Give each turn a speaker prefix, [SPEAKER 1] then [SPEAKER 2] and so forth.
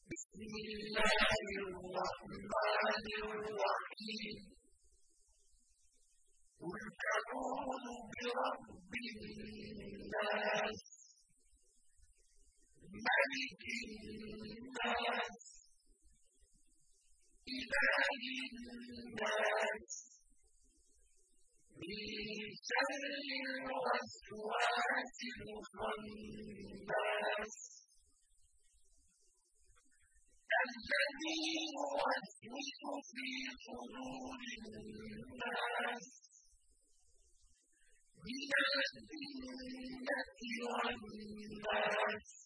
[SPEAKER 1] بسم الله الرحمن الرحيم قل أعوذ برب الناس ملك الناس إله الناس من شر الوسواس الخناس الذي يوسوس في صدور الناس من الجنة والناس